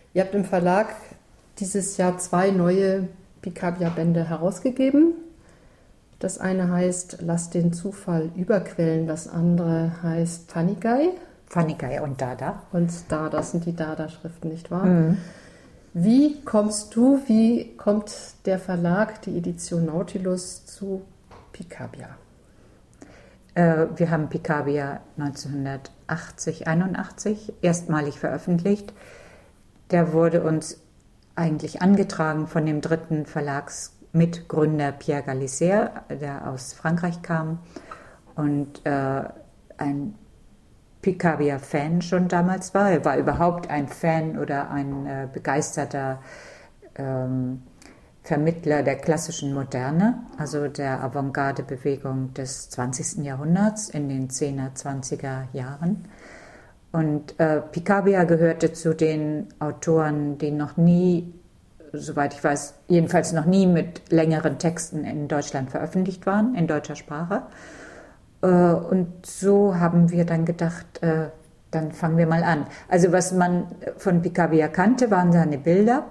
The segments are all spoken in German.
Ihr habt im Verlag dieses Jahr 2 neue Picabia-Bände herausgegeben. Das eine heißt Lass den Zufall überquellen, das andere heißt Funny Guy. Funny Guy und Dada. Und Dada sind die Dada-Schriften, nicht wahr? Mhm. Wie kommt der Verlag, die Edition Nautilus, zu Picabia? Wir haben Picabia 1981 erstmalig veröffentlicht. Der wurde uns eigentlich angetragen von dem dritten Verlagsmitgründer Pierre Galicer, der aus Frankreich kam und ein Picabia-Fan schon damals war. Er war überhaupt ein Fan oder ein begeisterter Vermittler der klassischen Moderne, also der Avantgarde-Bewegung des 20. Jahrhunderts in den 10er, 20er Jahren. Und Picabia gehörte zu den Autoren, die noch nie, soweit ich weiß, jedenfalls noch nie mit längeren Texten in Deutschland veröffentlicht waren, in deutscher Sprache. Und so haben wir dann gedacht, dann fangen wir mal an. Also was man von Picabia kannte, waren seine Bilder,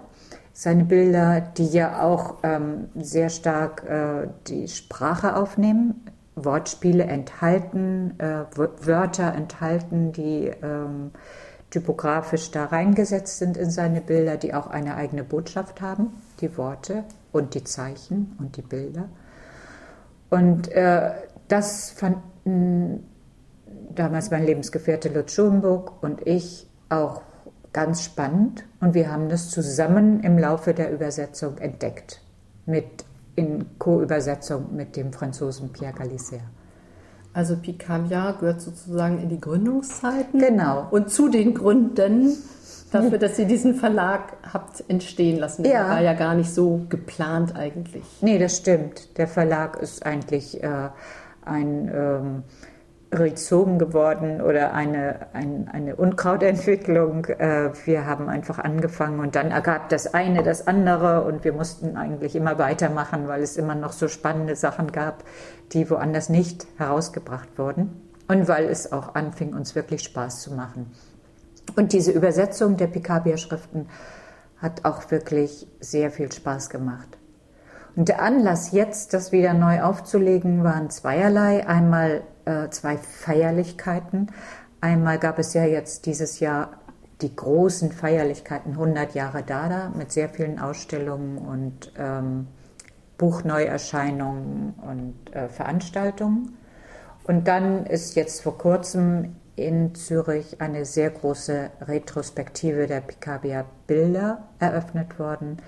die ja auch sehr stark die Sprache aufnehmen, Wortspiele enthalten, Wörter enthalten, die typografisch da reingesetzt sind in seine Bilder, die auch eine eigene Botschaft haben, die Worte und die Zeichen und die Bilder. Und das fanden damals mein Lebensgefährte Lutz Schulenburg und ich auch ganz spannend. Und wir haben das zusammen im Laufe der Übersetzung entdeckt, in Co-Übersetzung mit dem Franzosen Pierre Galicer. Also Picabia gehört sozusagen in die Gründungszeiten. Genau. Und zu den Gründen dafür, dass ihr diesen Verlag habt entstehen lassen. Der war ja gar nicht so geplant eigentlich. Nee, das stimmt. Der Verlag ist eigentlich ein Rhizom geworden oder eine Unkrautentwicklung. Wir haben einfach angefangen und dann ergab das eine das andere und wir mussten eigentlich immer weitermachen, weil es immer noch so spannende Sachen gab, die woanders nicht herausgebracht wurden und weil es auch anfing, uns wirklich Spaß zu machen. Und diese Übersetzung der Picabia-Schriften hat auch wirklich sehr viel Spaß gemacht. Und der Anlass jetzt, das wieder neu aufzulegen, waren zweierlei. Einmal 2 Feierlichkeiten. Einmal gab es ja jetzt dieses Jahr die großen Feierlichkeiten 100 Jahre Dada mit sehr vielen Ausstellungen und Buchneuerscheinungen und Veranstaltungen. Und dann ist jetzt vor kurzem in Zürich eine sehr große Retrospektive der Picabia-Bilder eröffnet worden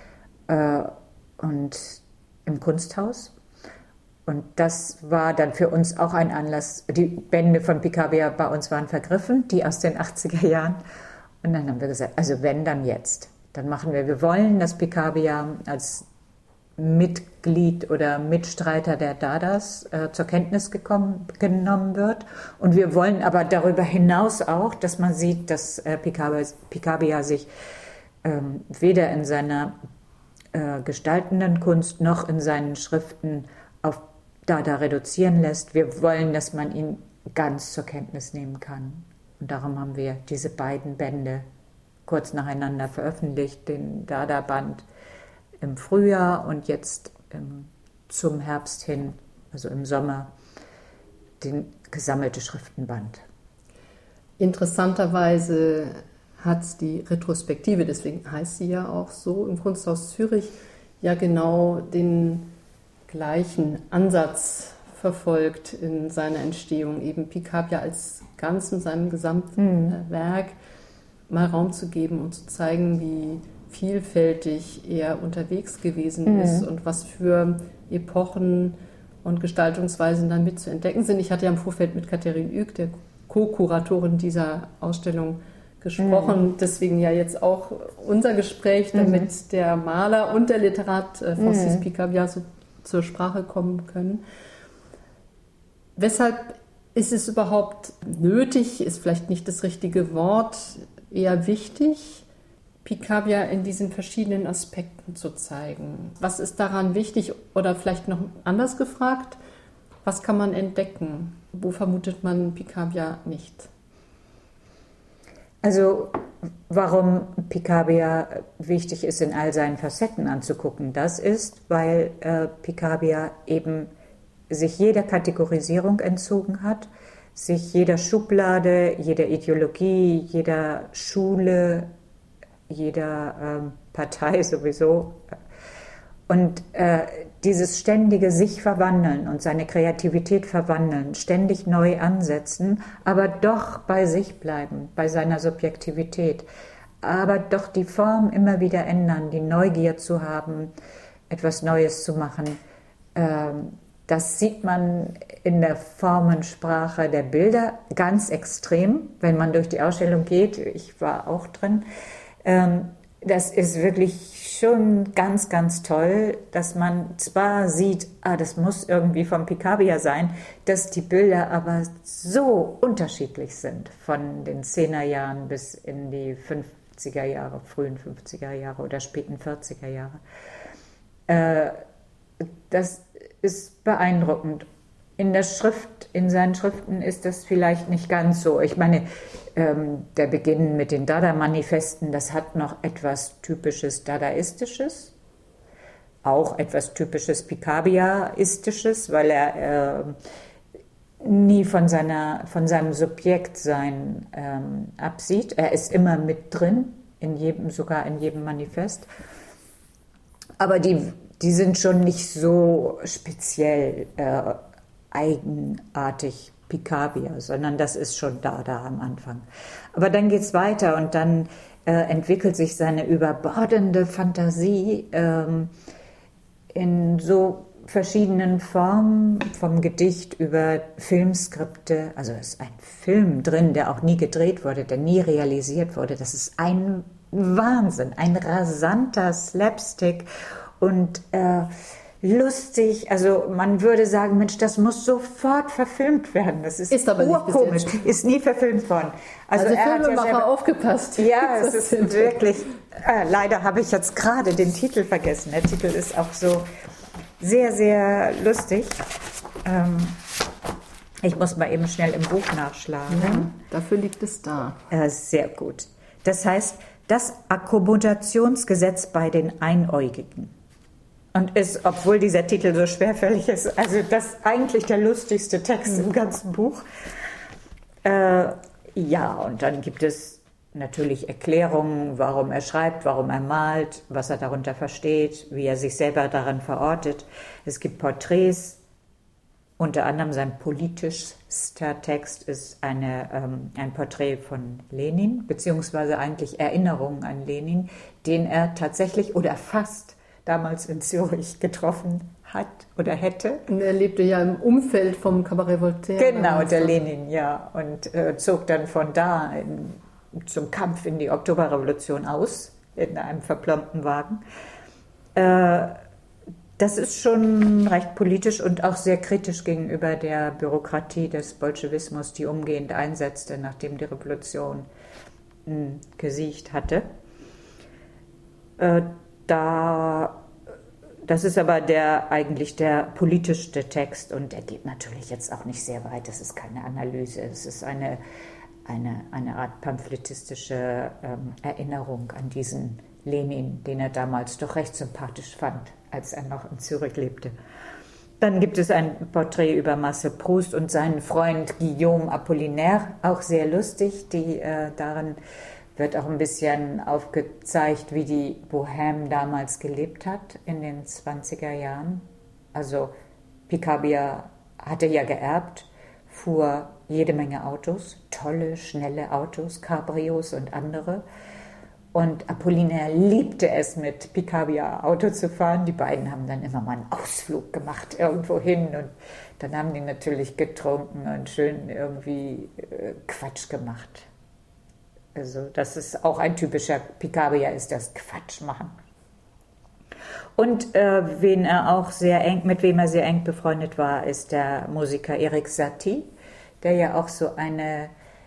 und im Kunsthaus. Und das war dann für uns auch ein Anlass. Die Bände von Picabia bei uns waren vergriffen, die aus den 80er Jahren. Und dann haben wir gesagt, also wenn, dann jetzt. Dann machen wir wollen, dass Picabia als Mitglied oder Mitstreiter der Dadas zur Kenntnis genommen wird. Und wir wollen aber darüber hinaus auch, dass man sieht, dass Picabia sich weder in seiner gestaltenden Kunst noch in seinen Schriften auf Dada reduzieren lässt. Wir wollen, dass man ihn ganz zur Kenntnis nehmen kann. Und darum haben wir diese beiden Bände kurz nacheinander veröffentlicht, den Dada-Band im Frühjahr und jetzt zum Herbst hin, also im Sommer, den gesammelte Schriftenband. Interessanterweise hat die Retrospektive, deswegen heißt sie ja auch so, im Kunsthaus Zürich ja genau den gleichen Ansatz verfolgt in seiner Entstehung, eben Picabia als ganz in seinem gesamten Werk mal Raum zu geben und zu zeigen, wie vielfältig er unterwegs gewesen ist und was für Epochen und Gestaltungsweisen dann mit zu entdecken sind. Ich hatte ja im Vorfeld mit Katharine Ueck, der Co-Kuratorin dieser Ausstellung, gesprochen. Deswegen ja jetzt auch unser Gespräch, damit der Maler und der Literat Francis Picabia so zur Sprache kommen können. Weshalb ist es überhaupt nötig, ist vielleicht nicht das richtige Wort, eher wichtig, Picabia in diesen verschiedenen Aspekten zu zeigen? Was ist daran wichtig oder vielleicht noch anders gefragt, was kann man entdecken? Wo vermutet man Picabia nicht? Also warum Picabia wichtig ist, in all seinen Facetten anzugucken, das ist, weil Picabia eben sich jeder Kategorisierung entzogen hat, sich jeder Schublade, jeder Ideologie, jeder Schule, jeder Partei sowieso. Und dieses ständige sich verwandeln und seine Kreativität verwandeln, ständig neu ansetzen, aber doch bei sich bleiben, bei seiner Subjektivität, aber doch die Form immer wieder ändern, die Neugier zu haben, etwas Neues zu machen. Das sieht man in der Formensprache der Bilder ganz extrem, wenn man durch die Ausstellung geht. Ich war auch drin. Das ist wirklich schon ganz, ganz toll, dass man zwar sieht, das muss irgendwie vom Picabia sein, dass die Bilder aber so unterschiedlich sind, von den 10er Jahren bis in die 50er Jahre, frühen 50er Jahre oder späten 40er Jahre. Das ist beeindruckend. In der Schrift, in seinen Schriften ist das vielleicht nicht ganz so. Ich meine, der Beginn mit den Dada-Manifesten, das hat noch etwas typisches Dadaistisches, auch etwas typisches Picabiaistisches, weil er nie von seinem Subjektsein absieht. Er ist immer mit drin, sogar in jedem Manifest. Aber die sind schon nicht so speziell eigenartig Picabia, sondern das ist schon da am Anfang. Aber dann geht es weiter und dann entwickelt sich seine überbordende Fantasie in so verschiedenen Formen, vom Gedicht über Filmskripte. Also es ist ein Film drin, der auch nie gedreht wurde, der nie realisiert wurde. Das ist ein Wahnsinn, ein rasanter Slapstick und lustig, also man würde sagen, Mensch, das muss sofort verfilmt werden. Das ist aber urkomisch, ist nie verfilmt worden. Also Filmemacher aufgepasst. Ja, es ist wirklich, leider habe ich jetzt gerade den Titel vergessen. Der Titel ist auch so sehr, sehr lustig. Ich muss mal eben schnell im Buch nachschlagen. Ja, dafür liegt es da. Sehr gut. Das heißt, das Akkommodationsgesetz bei den Einäugigen. Und ist, obwohl dieser Titel so schwerfällig ist, also das ist eigentlich der lustigste Text im ganzen Buch. Ja, und dann gibt es natürlich Erklärungen, warum er schreibt, warum er malt, was er darunter versteht, wie er sich selber daran verortet. Es gibt Porträts, unter anderem sein politischster Text ist ein Porträt von Lenin, beziehungsweise eigentlich Erinnerungen an Lenin, den er tatsächlich oder fast damals in Zürich getroffen hat oder hätte. Und er lebte ja im Umfeld vom Cabaret Voltaire. Genau, der Lenin, ja. Und zog dann von da zum Kampf in die Oktoberrevolution aus, in einem verplombten Wagen. Das ist schon recht politisch und auch sehr kritisch gegenüber der Bürokratie des Bolschewismus, die umgehend einsetzte, nachdem die Revolution gesiegt hatte. Das ist aber eigentlich der politischste Text und der geht natürlich jetzt auch nicht sehr weit. Das ist keine Analyse, es ist eine Art pamphletistische Erinnerung an diesen Lenin, den er damals doch recht sympathisch fand, als er noch in Zürich lebte. Dann gibt es ein Porträt über Marcel Proust und seinen Freund Guillaume Apollinaire, auch sehr lustig, darin wird auch ein bisschen aufgezeigt, wie die Bohème damals gelebt hat in den 20er Jahren. Also Picabia hatte ja geerbt, fuhr jede Menge Autos, tolle, schnelle Autos, Cabrios und andere. Und Apollinaire liebte es, mit Picabia Auto zu fahren. Die beiden haben dann immer mal einen Ausflug gemacht irgendwo hin und dann haben die natürlich getrunken und schön irgendwie Quatsch gemacht. Also das ist auch ein typischer Picabia, ist das Quatsch machen. Und mit wem er sehr eng befreundet war, ist der Musiker Erik Satie, der ja auch so eine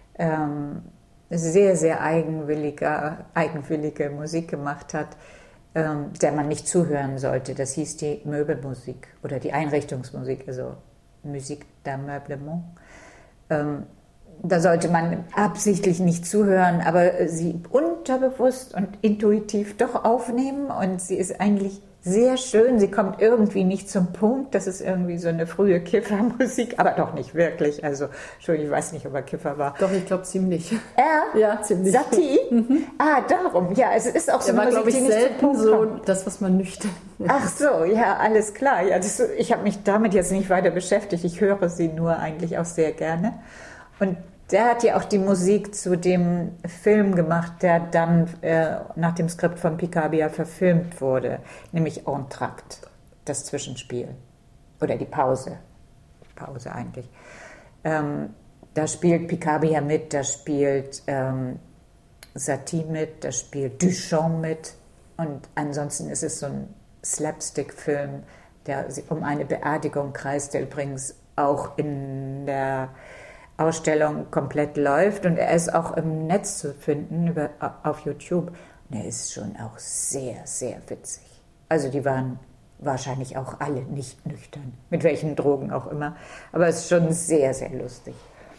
sehr, sehr eigenwillige Musik gemacht hat, der man nicht zuhören sollte. Das hieß die Möbelmusik oder die Einrichtungsmusik, also Musique d'ameublement. da sollte man absichtlich nicht zuhören, aber sie unterbewusst und intuitiv doch aufnehmen. Und sie ist eigentlich sehr schön. Sie kommt irgendwie nicht zum Punkt. Das ist irgendwie so eine frühe Kiffermusik, aber doch nicht wirklich. Also, Entschuldigung, ich weiß nicht, ob er Kiffer war. Doch, ich glaube ziemlich. Ja, ziemlich. Satie? Darum. Ja, es ist auch so eine Musik, die nicht selten zum Punkt so kommt. Das, was man nüchtern. Ach so, ja, alles klar. Ja, ich habe mich damit jetzt nicht weiter beschäftigt. Ich höre sie nur eigentlich auch sehr gerne. Und der hat ja auch die Musik zu dem Film gemacht, der dann nach dem Skript von Picabia verfilmt wurde, nämlich Entr'acte, das Zwischenspiel oder die Pause eigentlich. Da spielt Picabia mit, da spielt Satie mit, da spielt Duchamp mit und ansonsten ist es so ein Slapstick-Film, der um eine Beerdigung kreist, der übrigens auch in der Ausstellung komplett läuft und er ist auch im Netz zu finden auf YouTube. Und er ist schon auch sehr, sehr witzig. Also die waren wahrscheinlich auch alle nicht nüchtern, mit welchen Drogen auch immer. Aber es ist schon sehr, sehr lustig.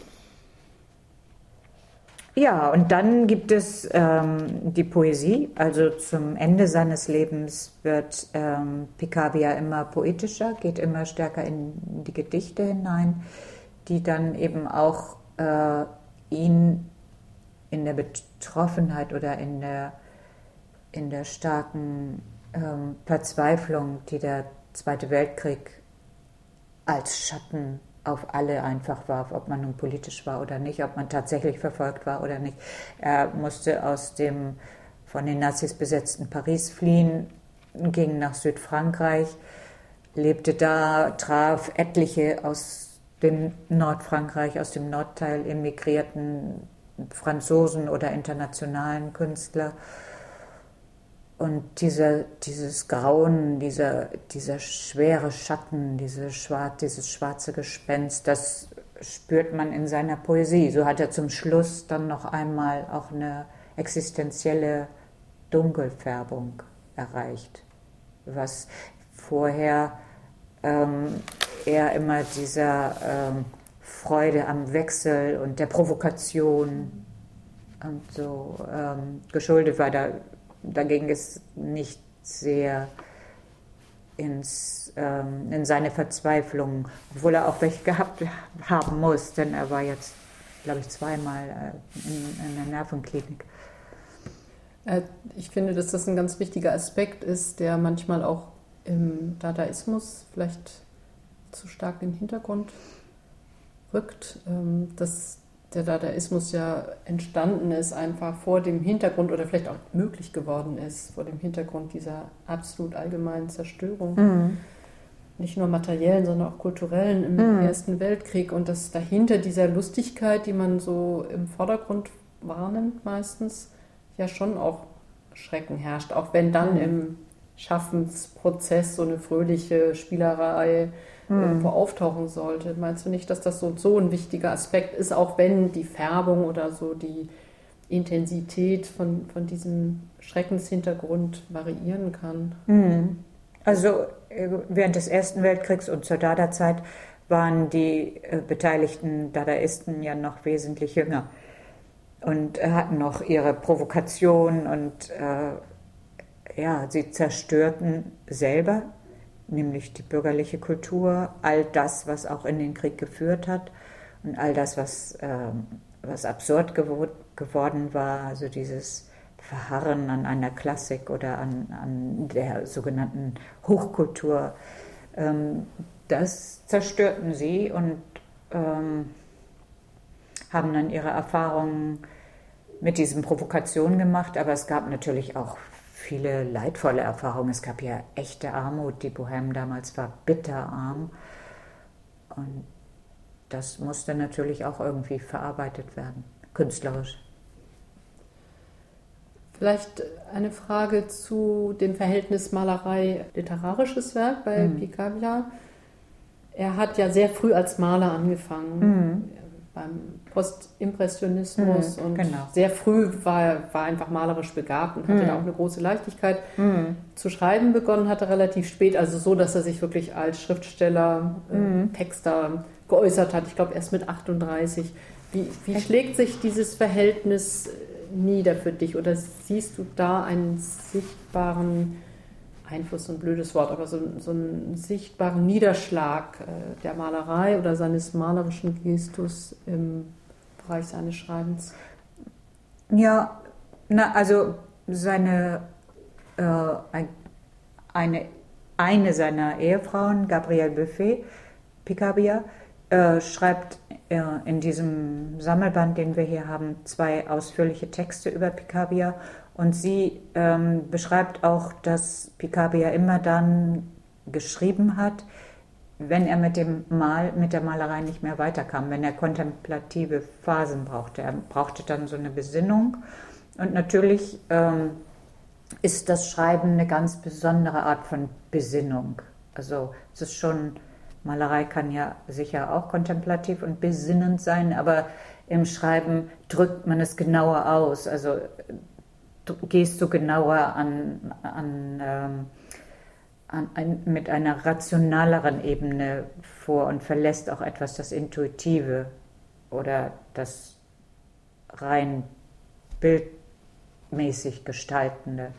Ja, und dann gibt es die Poesie. Also zum Ende seines Lebens wird Picabia immer poetischer, geht immer stärker in die Gedichte hinein, die dann eben auch ihn in der Betroffenheit oder in der starken Verzweiflung, die der Zweite Weltkrieg als Schatten auf alle einfach warf, ob man nun politisch war oder nicht, ob man tatsächlich verfolgt war oder nicht. Er musste aus dem von den Nazis besetzten Paris fliehen, ging nach Südfrankreich, lebte da, traf etliche aus dem Nordfrankreich, aus dem Nordteil emigrierten Franzosen oder internationalen Künstler. Und dieses Grauen, dieser schwere Schatten, dieses schwarze Gespenst, das spürt man in seiner Poesie. So hat er zum Schluss dann noch einmal auch eine existenzielle Dunkelfärbung erreicht, was vorher eher immer dieser Freude am Wechsel und der Provokation und so geschuldet war. Da ging es nicht sehr in seine Verzweiflung, obwohl er auch welche gehabt haben muss, denn er war jetzt, glaube ich, zweimal in der Nervenklinik. Ich finde, dass das ein ganz wichtiger Aspekt ist, der manchmal auch im Dadaismus vielleicht zu stark in den Hintergrund rückt, dass der Dadaismus ja entstanden ist einfach vor dem Hintergrund oder vielleicht auch möglich geworden ist vor dem Hintergrund dieser absolut allgemeinen Zerstörung, nicht nur materiellen, sondern auch kulturellen im Ersten Weltkrieg und dass dahinter dieser Lustigkeit, die man so im Vordergrund wahrnimmt meistens, ja schon auch Schrecken herrscht, auch wenn dann im Schaffensprozess so eine fröhliche Spielerei irgendwo auftauchen sollte. Meinst du nicht, dass das so ein wichtiger Aspekt ist, auch wenn die Färbung oder so die Intensität von diesem Schreckenshintergrund variieren kann? Also während des Ersten Weltkriegs und zur Dada-Zeit waren die beteiligten Dadaisten ja noch wesentlich jünger und hatten noch ihre Provokation und sie zerstörten selber, nämlich die bürgerliche Kultur, all das, was auch in den Krieg geführt hat und all das, was absurd geworden war, also dieses Verharren an einer Klassik oder an der sogenannten Hochkultur, das zerstörten sie und haben dann ihre Erfahrungen mit diesen Provokationen gemacht, aber es gab natürlich auch viele leidvolle Erfahrungen. Es gab ja echte Armut. Die Bohème damals war bitterarm. Und das musste natürlich auch irgendwie verarbeitet werden, künstlerisch. Vielleicht eine Frage zu dem Verhältnis Malerei-literarisches Werk bei Picabia. Er hat ja sehr früh als Maler angefangen. Beim Postimpressionismus und sehr früh war er einfach malerisch begabt und hatte da auch eine große Leichtigkeit. Zu schreiben begonnen hatte relativ spät, also so, dass er sich wirklich als Schriftsteller, Texter geäußert hat. Ich glaube erst mit 38. Wie schlägt sich dieses Verhältnis nieder für dich? Oder siehst du da einen sichtbaren Einfluss, so ein blödes Wort, aber so einen sichtbaren Niederschlag der Malerei oder seines malerischen Gestus im Bereich seines Schreibens? Ja, also eine seiner Ehefrauen, Gabrielle Buffet, Picabia, schreibt in diesem Sammelband, den wir hier haben, 2 ausführliche Texte über Picabia. Und sie beschreibt auch, dass Picabia immer dann geschrieben hat, wenn er mit der Malerei nicht mehr weiterkam, wenn er kontemplative Phasen brauchte. Er brauchte dann so eine Besinnung. Und natürlich ist das Schreiben eine ganz besondere Art von Besinnung. Also es ist schon, Malerei kann ja sicher auch kontemplativ und besinnend sein, aber im Schreiben drückt man es genauer aus. Also gehst du genauer mit einer rationaleren Ebene vor und verlässt auch etwas das Intuitive oder das rein bildmäßig Gestaltende.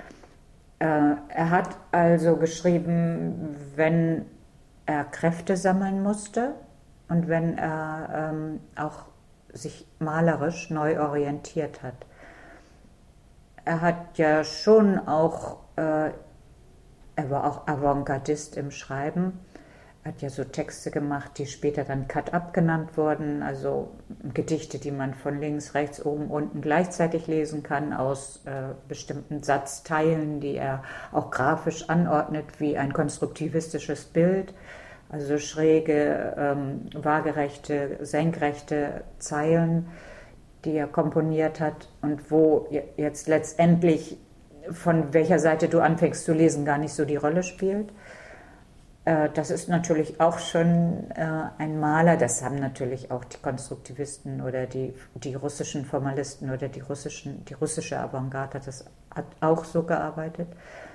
Er hat also geschrieben, wenn er Kräfte sammeln musste und wenn er auch sich malerisch neu orientiert hat. Er hat ja schon auch, er war auch Avantgardist im Schreiben. Er hat ja so Texte gemacht, die später dann Cut-up genannt wurden, also Gedichte, die man von links, rechts, oben, unten gleichzeitig lesen kann, aus bestimmten Satzteilen, die er auch grafisch anordnet, wie ein konstruktivistisches Bild. Also schräge, waagerechte, senkrechte Zeilen, die er komponiert hat und wo jetzt letztendlich von welcher Seite du anfängst zu lesen gar nicht so die Rolle spielt. Das ist natürlich auch schon ein Maler, das haben natürlich auch die Konstruktivisten oder die russischen Formalisten oder die russische Avantgarde, das hat auch so gearbeitet.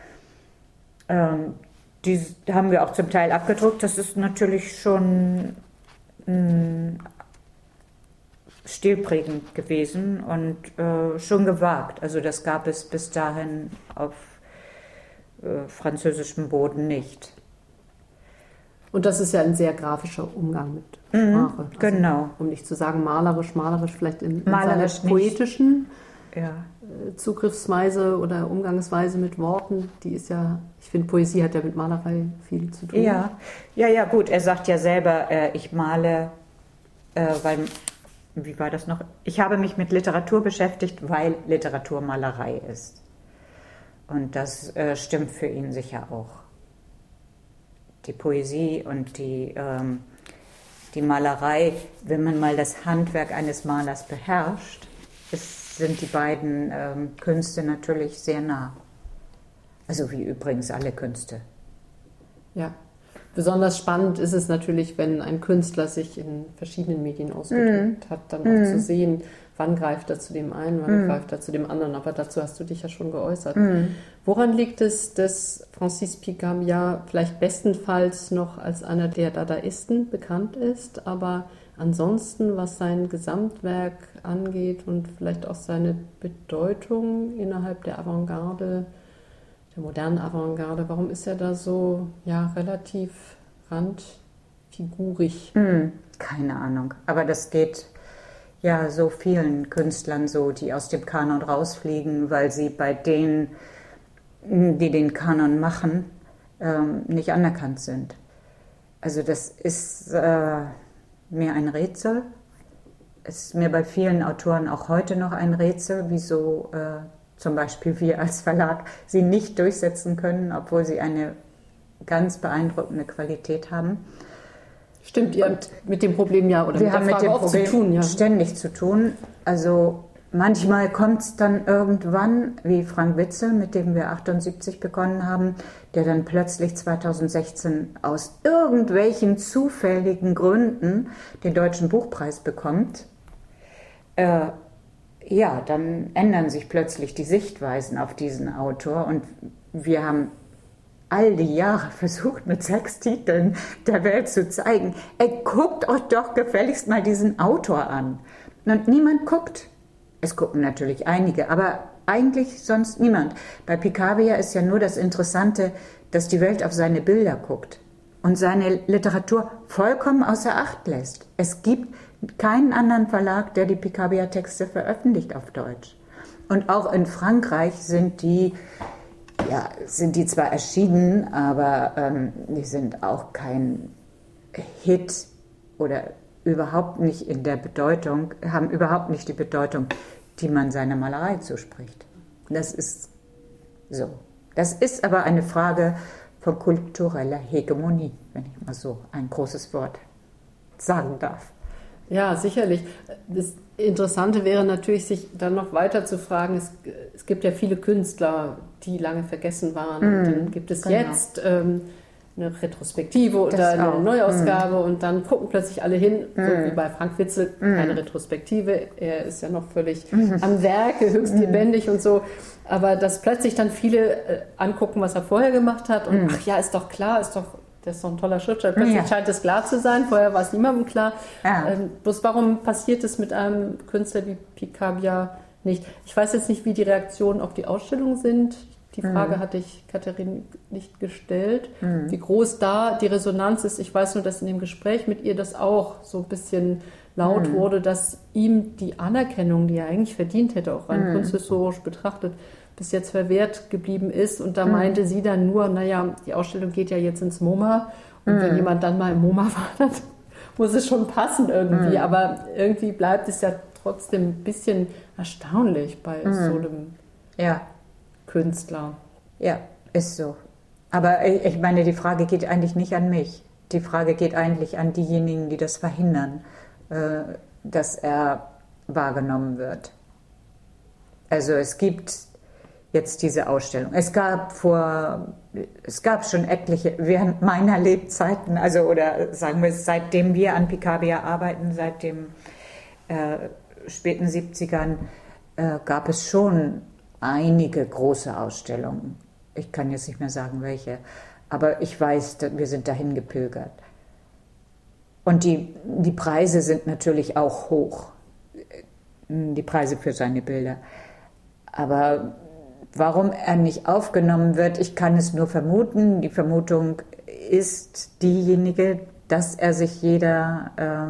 Die haben wir auch zum Teil abgedruckt, das ist natürlich schon stilprägend gewesen und schon gewagt. Also das gab es bis dahin auf französischem Boden nicht. Und das ist ja ein sehr grafischer Umgang mit Sprache. Also, genau. Um nicht zu sagen malerisch vielleicht in malerisch seiner poetischen ja. Zugriffsweise oder Umgangsweise mit Worten, die ist ja, ich finde, Poesie hat ja mit Malerei viel zu tun. Ja, gut, er sagt ja selber, ich male, weil, wie war das noch? Ich habe mich mit Literatur beschäftigt, weil Literatur Malerei ist. Und das stimmt für ihn sicher auch. Die Poesie und die Malerei, wenn man mal das Handwerk eines Malers beherrscht, sind die beiden Künste natürlich sehr nah. Also wie übrigens alle Künste. Ja, besonders spannend ist es natürlich, wenn ein Künstler sich in verschiedenen Medien ausgedrückt hat, dann auch zu sehen, wann greift er zu dem einen, wann greift er zu dem anderen. Aber dazu hast du dich ja schon geäußert. Woran liegt es, dass Francis Picabia vielleicht bestenfalls noch als einer der Dadaisten bekannt ist, aber ansonsten, was sein Gesamtwerk angeht und vielleicht auch seine Bedeutung innerhalb der Avantgarde, der modernen Avantgarde, warum ist er da so relativ randfigurig? Keine Ahnung, aber das geht ja so vielen Künstlern so, die aus dem Kanon rausfliegen, weil sie bei denen, die den Kanon machen, nicht anerkannt sind. Also das ist mir ein Rätsel. Es ist mir bei vielen Autoren auch heute noch ein Rätsel, wieso zum Beispiel wir als Verlag sie nicht durchsetzen können, obwohl sie eine ganz beeindruckende Qualität haben. Stimmt, ihr habt mit dem Problem oder wir haben mit dem Problem ständig zu tun. Also manchmal kommt es dann irgendwann, wie Frank Witzel, mit dem wir 78 begonnen haben, der dann plötzlich 2016 aus irgendwelchen zufälligen Gründen den Deutschen Buchpreis bekommt. Dann ändern sich plötzlich die Sichtweisen auf diesen Autor und wir haben all die Jahre versucht, mit 6 Titeln der Welt zu zeigen, ey, guckt euch doch gefälligst mal diesen Autor an. Und niemand guckt. Es gucken natürlich einige, aber eigentlich sonst niemand. Bei Picabia ist ja nur das Interessante, dass die Welt auf seine Bilder guckt und seine Literatur vollkommen außer Acht lässt. Es gibt keinen anderen Verlag, der die Picabia-Texte veröffentlicht auf Deutsch. Und auch in Frankreich sind die zwar erschienen, aber die sind auch kein Hit oder überhaupt nicht in der Bedeutung, haben überhaupt nicht die Bedeutung, die man seiner Malerei zuspricht. Das ist so. Das ist aber eine Frage von kultureller Hegemonie, wenn ich mal so ein großes Wort sagen darf. Ja, sicherlich. Das Interessante wäre natürlich, sich dann noch weiter zu fragen, es gibt ja viele Künstler, die lange vergessen waren. Und dann gibt es jetzt eine Retrospektive oder eine Neuausgabe und dann gucken plötzlich alle hin, so wie bei Frank Witzel, eine Retrospektive. Er ist ja noch völlig am Werke, höchst lebendig und so. Aber dass plötzlich dann viele angucken, was er vorher gemacht hat und ach ja, ist doch klar, der ist doch ein toller Schriftsteller. Plötzlich scheint es klar zu sein, vorher war es niemandem klar. Ja. Bloß warum passiert es mit einem Künstler wie Picabia nicht? Ich weiß jetzt nicht, wie die Reaktionen auf die Ausstellung sind. Die Frage hatte ich Katharine nicht gestellt. Wie groß da die Resonanz ist. Ich weiß nur, dass in dem Gespräch mit ihr das auch so ein bisschen laut wurde, dass ihm die Anerkennung, die er eigentlich verdient hätte, auch rein kunsthistorisch betrachtet, bis jetzt verwehrt geblieben ist. Und da meinte sie dann nur, naja, die Ausstellung geht ja jetzt ins MoMA. Und wenn jemand dann mal im MoMA war, dann muss es schon passen irgendwie. Aber irgendwie bleibt es ja trotzdem ein bisschen erstaunlich bei so einem Künstler. Ja, ist so. Aber ich meine, die Frage geht eigentlich nicht an mich. Die Frage geht eigentlich an diejenigen, die das verhindern, dass er wahrgenommen wird. Also es gibt jetzt diese Ausstellung. Es gab schon etliche während meiner Lebzeiten, also oder sagen wir seitdem wir an Picabia arbeiten, seit den späten 70ern, gab es schon einige große Ausstellungen. Ich kann jetzt nicht mehr sagen, welche, aber ich weiß, wir sind dahin gepilgert. Und die Preise sind natürlich auch hoch, die Preise für seine Bilder. Aber warum er nicht aufgenommen wird, ich kann es nur vermuten. Die Vermutung ist diejenige, dass er sich jeder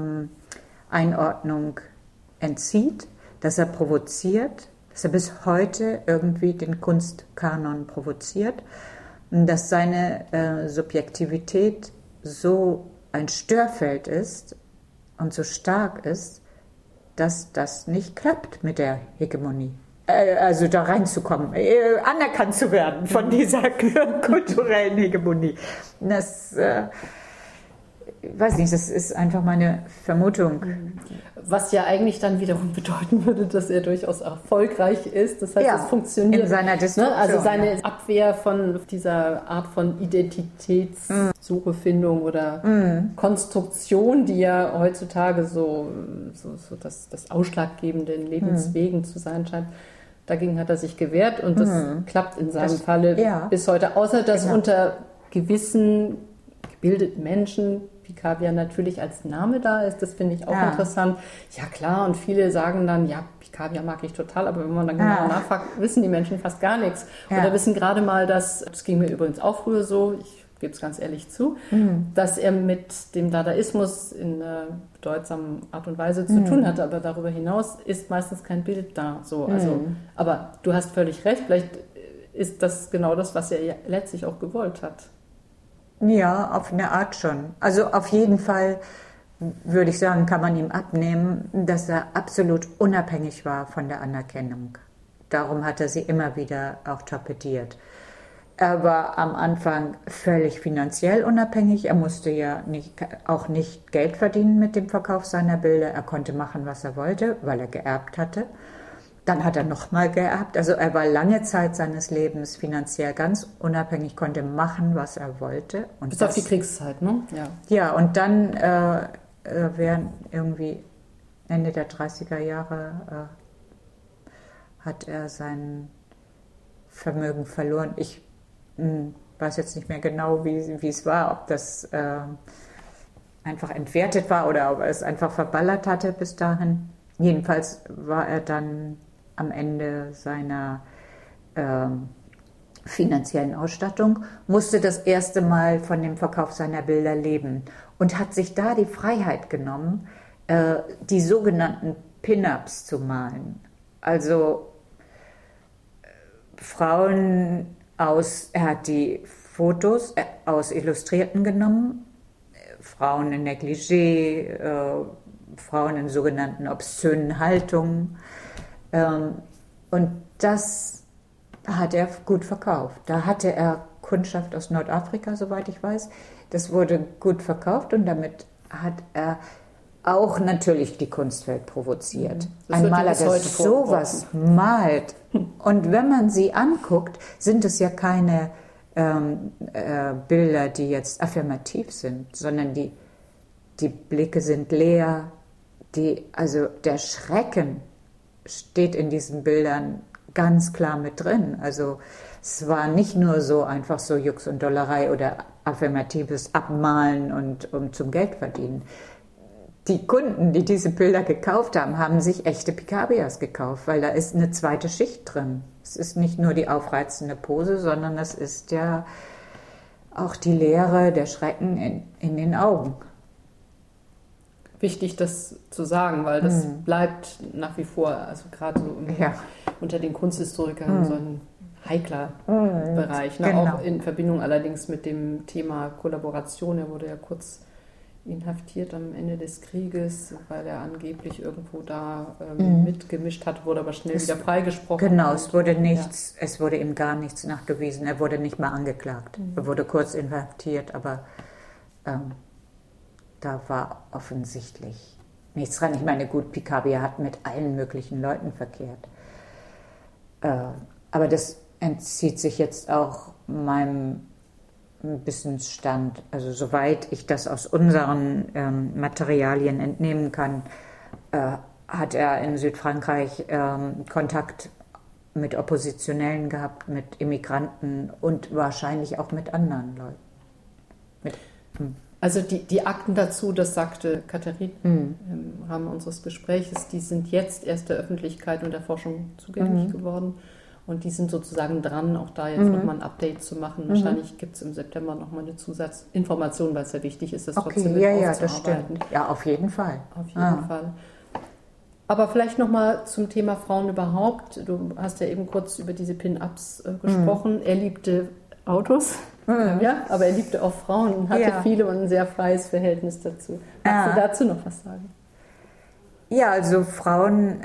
Einordnung entzieht, dass er provoziert, dass er bis heute irgendwie den Kunstkanon provoziert und dass seine Subjektivität so ein Störfeld ist und so stark ist, dass das nicht klappt mit der Hegemonie. Also da reinzukommen, anerkannt zu werden von dieser kulturellen Hegemonie. Das, weiß nicht, das ist einfach meine Vermutung. Was ja eigentlich dann wiederum bedeuten würde, dass er durchaus erfolgreich ist. Das heißt, es funktioniert. In seiner Destruktion. Also seine Abwehr von dieser Art von Identitätssuche, Findung oder Konstruktion, die ja heutzutage so das Ausschlaggebende in Lebenswegen zu sein scheint. Dagegen hat er sich gewehrt und das klappt in seinem Falle bis heute. Außer dass unter gewissen gebildeten Menschen Picabia natürlich als Name da ist. Das finde ich auch interessant. Ja klar, und viele sagen dann, ja, Picabia mag ich total, aber wenn man dann genau nachfragt, wissen die Menschen fast gar nichts. Oder wissen gerade mal, das ging mir übrigens auch früher so, ich gebe es ganz ehrlich zu, dass er mit dem Dadaismus in bedeutsamer Art und Weise zu tun hatte, aber darüber hinaus ist meistens kein Bild da. So, also, aber du hast völlig recht, vielleicht ist das genau das, was er letztlich auch gewollt hat. Ja, auf eine Art schon. Also auf jeden Fall, würde ich sagen, kann man ihm abnehmen, dass er absolut unabhängig war von der Anerkennung. Darum hat er sie immer wieder auch torpediert. Er war am Anfang völlig finanziell unabhängig. Er musste ja auch nicht Geld verdienen mit dem Verkauf seiner Bilder. Er konnte machen, was er wollte, weil er geerbt hatte. Dann hat er nochmal geerbt. Also er war lange Zeit seines Lebens finanziell ganz unabhängig, konnte machen, was er wollte. Und bis auf die Kriegszeit, ne? Ja, und dann während irgendwie Ende der 30er Jahre hat er sein Vermögen verloren. Ich weiß jetzt nicht mehr genau, wie es war, ob das einfach entwertet war oder ob er es einfach verballert hatte bis dahin. Jedenfalls war er dann am Ende seiner finanziellen Ausstattung, musste das erste Mal von dem Verkauf seiner Bilder leben und hat sich da die Freiheit genommen, die sogenannten Pin-Ups zu malen. Also Frauen er hat die Fotos aus Illustrierten genommen, Frauen in Negligé, Frauen in sogenannten obszönen Haltungen. Und das hat er gut verkauft. Da hatte er Kundschaft aus Nordafrika, soweit ich weiß. Das wurde gut verkauft und damit hat er auch natürlich die Kunstwelt provoziert. Ein Maler, der sowas malt. Und wenn man sie anguckt, sind es ja keine Bilder, die jetzt affirmativ sind, sondern die Blicke sind leer. Also der Schrecken steht in diesen Bildern ganz klar mit drin. Also es war nicht nur so einfach so Jux und Dollerei oder affirmatives Abmalen und um zum Geld verdienen. Die Kunden, die diese Bilder gekauft haben, haben sich echte Picabias gekauft, weil da ist eine zweite Schicht drin. Es ist nicht nur die aufreizende Pose, sondern es ist ja auch die Leere, der Schrecken in den Augen. Wichtig, das zu sagen, weil das bleibt nach wie vor, also gerade so unter den Kunsthistorikern so ein heikler Bereich. Ne? Genau. Auch in Verbindung allerdings mit dem Thema Kollaboration. Er wurde ja kurz inhaftiert am Ende des Krieges, weil er angeblich irgendwo da mitgemischt hat, wurde aber schnell wieder freigesprochen. Genau, es wurde ihm gar nichts nachgewiesen. Er wurde nicht mal angeklagt. Er wurde kurz inhaftiert, aber da war offensichtlich nichts dran. Ich meine, gut, Picabia hat mit allen möglichen Leuten verkehrt. Aber das entzieht sich jetzt auch meinem Wissensstand. Also soweit ich das aus unseren Materialien entnehmen kann, hat er in Südfrankreich Kontakt mit Oppositionellen gehabt, mit Immigranten und wahrscheinlich auch mit anderen Leuten. Also die Akten dazu, das sagte Katharine im Rahmen unseres Gesprächs, die sind jetzt erst der Öffentlichkeit und der Forschung zugänglich geworden. Und die sind sozusagen dran, auch da jetzt nochmal ein Update zu machen. Wahrscheinlich gibt es im September nochmal eine Zusatzinformation, weil es ja wichtig ist, das trotzdem mit aufzuarbeiten. Das stimmt. Ja, auf jeden Fall. Auf jeden Fall. Aber vielleicht nochmal zum Thema Frauen überhaupt. Du hast ja eben kurz über diese Pin-Ups gesprochen. Er liebte Autos, aber er liebte auch Frauen und hatte viele und ein sehr freies Verhältnis dazu. Magst du dazu noch was sagen? Ja, also Frauen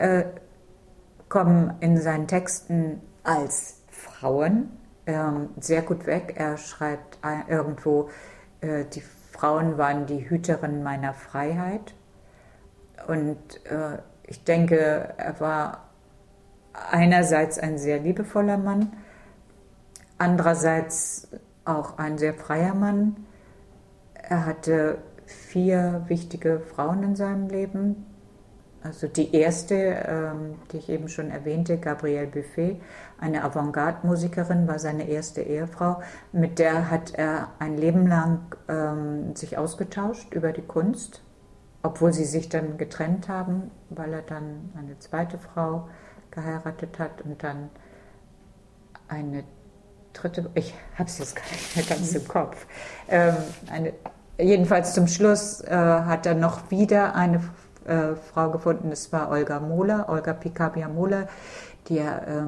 kommen in seinen Texten als Frauen sehr gut weg. Er schreibt irgendwo, die Frauen waren die Hüterin meiner Freiheit. Und ich denke, er war einerseits ein sehr liebevoller Mann, andererseits auch ein sehr freier Mann. Er hatte 4 wichtige Frauen in seinem Leben. Also die erste, die ich eben schon erwähnte, Gabrielle Buffet, eine Avantgarde-Musikerin, war seine erste Ehefrau. Mit der hat er ein Leben lang sich ausgetauscht über die Kunst, obwohl sie sich dann getrennt haben, weil er dann eine zweite Frau geheiratet hat und dann eine dritte, ich habe es jetzt gar nicht mehr ganz im Kopf. Jedenfalls zum Schluss hat er noch wieder eine Frau gefunden, das war Olga Picabia Mohler, die er,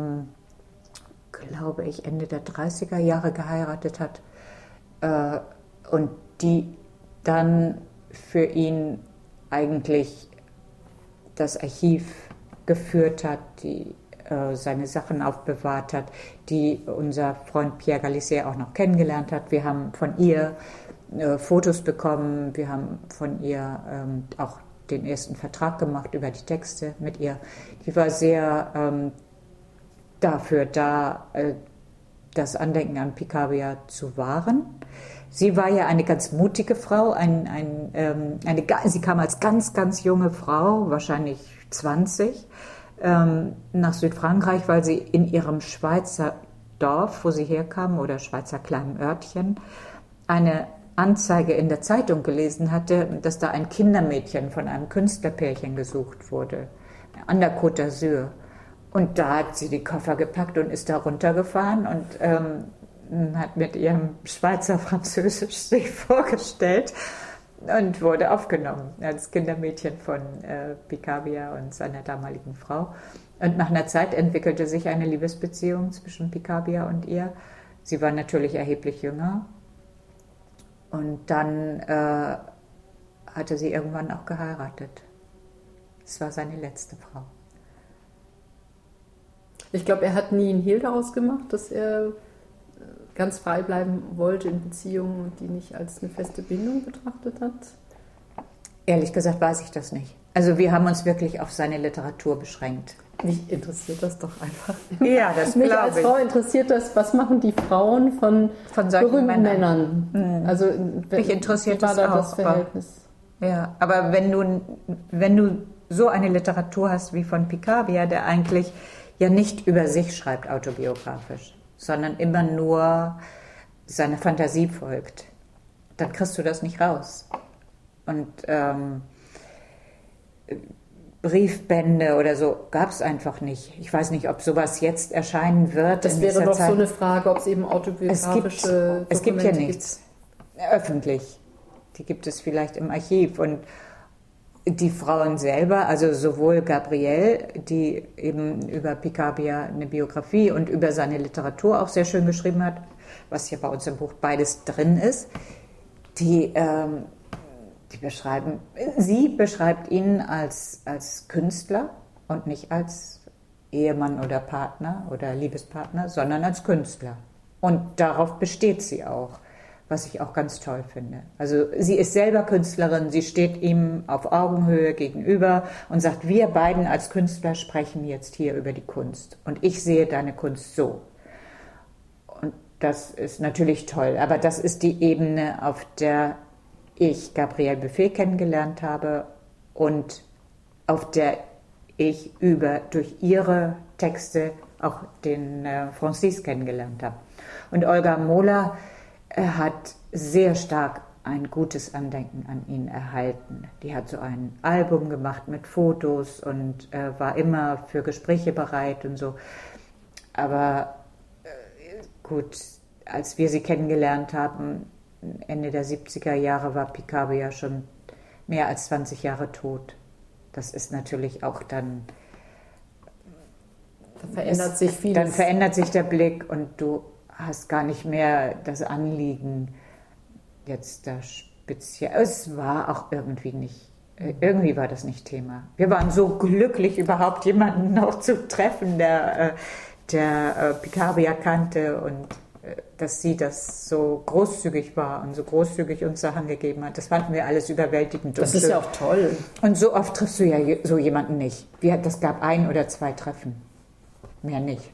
glaube ich, Ende der 30er Jahre geheiratet hat und die dann für ihn eigentlich das Archiv geführt hat, die seine Sachen aufbewahrt hat, die unser Freund Pierre Galicia auch noch kennengelernt hat. Wir haben von ihr Fotos bekommen, wir haben von ihr auch den ersten Vertrag gemacht über die Texte mit ihr. Die war sehr dafür da, das Andenken an Picabia zu wahren. Sie war ja eine ganz mutige Frau, sie kam als ganz, ganz junge Frau, wahrscheinlich 20, nach Südfrankreich, weil sie in ihrem Schweizer Dorf, wo sie herkam, oder Schweizer kleinem Örtchen, eine Anzeige in der Zeitung gelesen hatte, dass da ein Kindermädchen von einem Künstlerpärchen gesucht wurde, an der Côte d'Azur. Und da hat sie die Koffer gepackt und ist da runtergefahren und hat mit ihrem Schweizer Französisch sich vorgestellt und wurde aufgenommen als Kindermädchen von Picabia und seiner damaligen Frau. Und nach einer Zeit entwickelte sich eine Liebesbeziehung zwischen Picabia und ihr. Sie war natürlich erheblich jünger. Und dann hatte sie irgendwann auch geheiratet. Das war seine letzte Frau. Ich glaube, er hat nie einen Hehl daraus gemacht, dass er ganz frei bleiben wollte in Beziehungen und die nicht als eine feste Bindung betrachtet hat. Ehrlich gesagt weiß ich das nicht. Also wir haben uns wirklich auf seine Literatur beschränkt. Mich interessiert das doch einfach. Ja, das mich als Frau interessiert das, was machen die Frauen von berühmten Männern? Also mich interessiert das auch. Das Verhältnis? Ja, aber wenn du so eine Literatur hast wie von Picabia, der eigentlich ja nicht über sich schreibt autobiografisch, sondern immer nur seiner Fantasie folgt, dann kriegst du das nicht raus. Und Briefbände oder so gab es einfach nicht. Ich weiß nicht, ob sowas jetzt erscheinen wird. Das wäre doch so eine Frage, ob es eben autobiografische Es gibt ja nichts öffentlich. Die gibt es vielleicht im Archiv. Und die Frauen selber, also sowohl Gabrielle, die eben über Picabia eine Biografie und über seine Literatur auch sehr schön geschrieben hat, was ja bei uns im Buch beides drin ist, sie beschreibt ihn als Künstler und nicht als Ehemann oder Partner oder Liebespartner, sondern als Künstler. Und darauf besteht sie auch, was ich auch ganz toll finde. Also sie ist selber Künstlerin, sie steht ihm auf Augenhöhe gegenüber und sagt, wir beiden als Künstler sprechen jetzt hier über die Kunst und ich sehe deine Kunst so. Und das ist natürlich toll, aber das ist die Ebene, auf der ich Gabrielle Buffet kennengelernt habe und auf der ich durch ihre Texte auch den Francis kennengelernt habe. Und Olga Mohler hat sehr stark ein gutes Andenken an ihn erhalten. Die hat so ein Album gemacht mit Fotos und war immer für Gespräche bereit und so. Aber gut, als wir sie kennengelernt haben, Ende der 70er Jahre, war Picabia schon mehr als 20 Jahre tot. Das ist natürlich auch dann... Da verändert sich vieles. Dann verändert sich der Blick und du hast gar nicht mehr das Anliegen, jetzt da speziell... Es war auch irgendwie nicht... Irgendwie war das nicht Thema. Wir waren so glücklich, überhaupt jemanden noch zu treffen, der Picabia kannte und dass sie das so großzügig war und so großzügig uns Sachen gegeben hat. Das fanden wir alles überwältigend. Das ist ja auch toll. Und so oft triffst du ja so jemanden nicht. Das gab 1 oder 2 Treffen. Mehr nicht.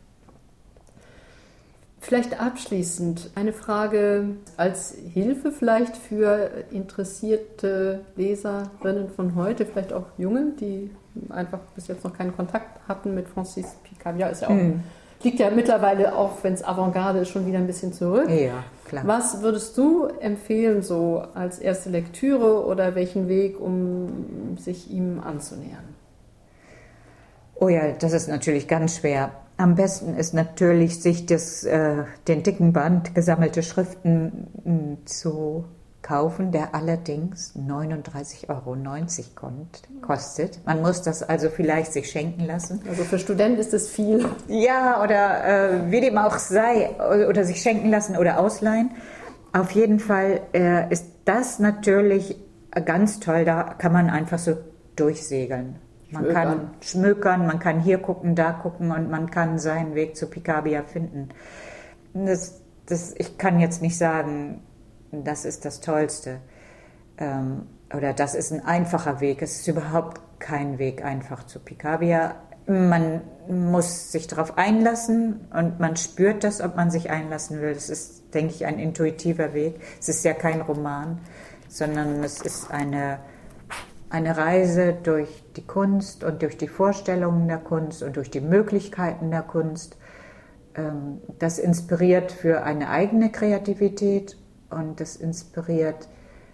Vielleicht abschließend eine Frage als Hilfe vielleicht für interessierte Leserinnen von heute, vielleicht auch Junge, die einfach bis jetzt noch keinen Kontakt hatten mit Francis Picabia. Ist ja auch, liegt ja mittlerweile auch, wenn es Avantgarde ist, schon wieder ein bisschen zurück. Ja, klar. Was würdest du empfehlen so als erste Lektüre oder welchen Weg, um sich ihm anzunähern? Oh ja, das ist natürlich ganz schwer. Am besten ist natürlich, sich den dicken Band gesammelte Schriften zu kaufen, der allerdings 39,90 € kostet. Man muss das also vielleicht sich schenken lassen. Also für Studenten ist es viel. Ja, oder wie dem auch sei, oder sich schenken lassen oder ausleihen. Auf jeden Fall ist das natürlich ganz toll, da kann man einfach so durchsegeln. Man kann schmökern, man kann hier gucken, da gucken und man kann seinen Weg zu Picabia finden. Ich kann jetzt nicht sagen, das ist das Tollste oder das ist ein einfacher Weg. Es ist überhaupt kein Weg einfach zu Picabia. Man muss sich darauf einlassen und man spürt das, ob man sich einlassen will. Das ist, denke ich, ein intuitiver Weg. Es ist ja kein Roman, sondern es ist eine Reise durch die Kunst und durch die Vorstellungen der Kunst und durch die Möglichkeiten der Kunst. das inspiriert für eine eigene Kreativität und das inspiriert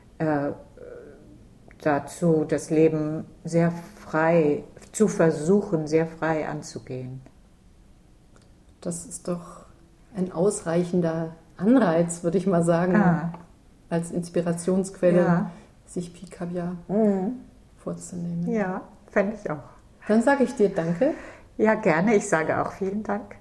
dazu, das Leben sehr frei zu versuchen, sehr frei anzugehen. Das ist doch ein ausreichender Anreiz, würde ich mal sagen, als Inspirationsquelle, sich Picabia vorzunehmen. Ja, fände ich auch. Dann sage ich dir Danke. Ja, gerne. Ich sage auch vielen Dank.